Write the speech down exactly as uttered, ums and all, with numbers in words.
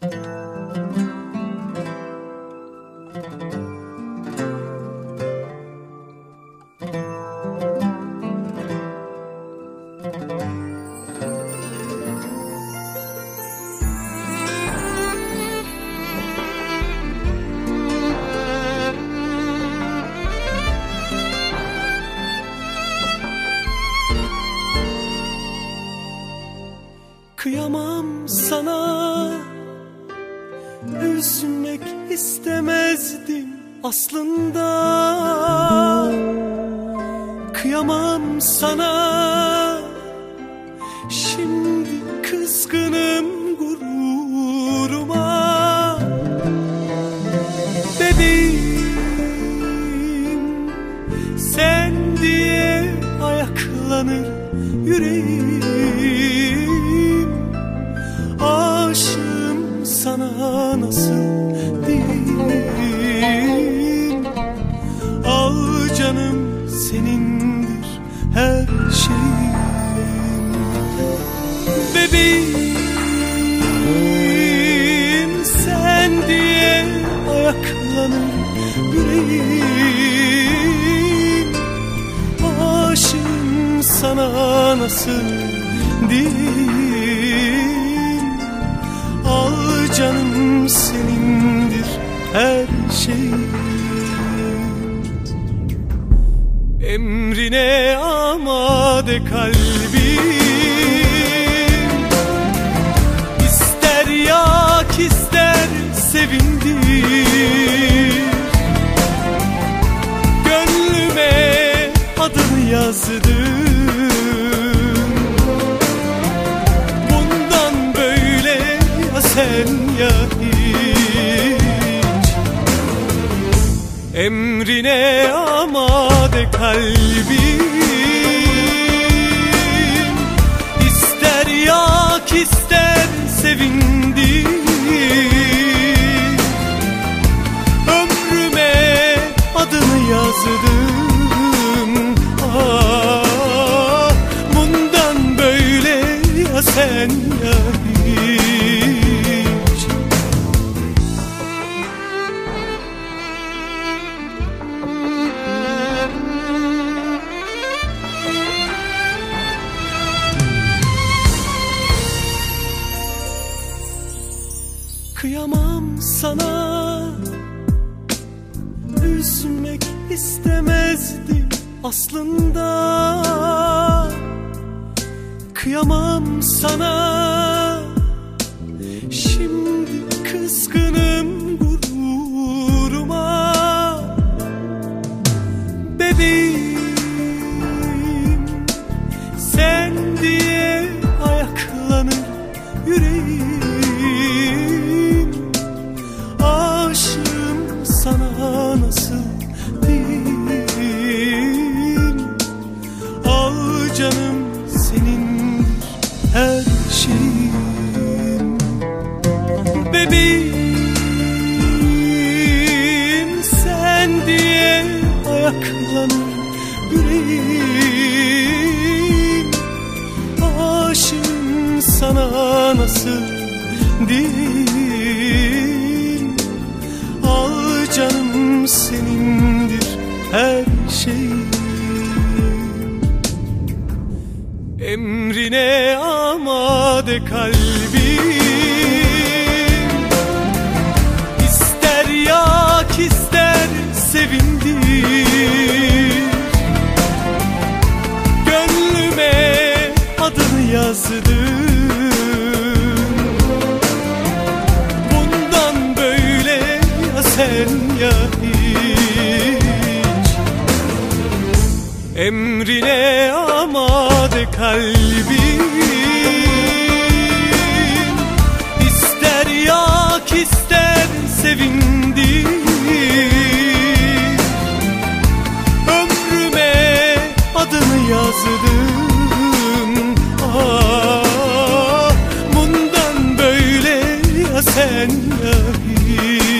Kıyamam sana, üzmek istemezdim aslında. Kıyamam sana, şimdi kızgınım gururuma. Bebeğim, sen diye ayaklanır yüreğim. Aşığım sana nasıl diyeyim? Al canım, senindir her şeyim. Bebeğim, sen diye ayaklanır yüreğim. Aşığım sana nasıl diyeyim? Al canım, senindir her şeyim. Emrine amade kalbim, İster yak ister sevindir. Gönlüme adını yazdım. Sen ya hiç. Emrine amade kalbim, İster yak ister sevindir. Ömrüme adını yazdım. Ah, bundan böyle ya sen ya hiç. Kıyamam sana, üzmek istemezdim aslında. Kıyamam sana, şimdi kızgınım gururuma. Bebeğim, sen diye ayaklanır yüreğim. Aşığım sana nasıl diyeyim? Al canım, senindir her şeyim. Bebeğim, sen diye ayaklanır yüreğim. Aşığım sana nasıl diyeyim? Al canım, senindir her şeyim. Emrine amade kalbim, İster yak ister sevindir. Gönlüme adını yazdım. Bundan böyle ya sen ya hiç. Emrine amade kalbim, İster yak ister sevindir. Ömrüme adını yazdım. Ah, bundan böyle ya sen ya hiç.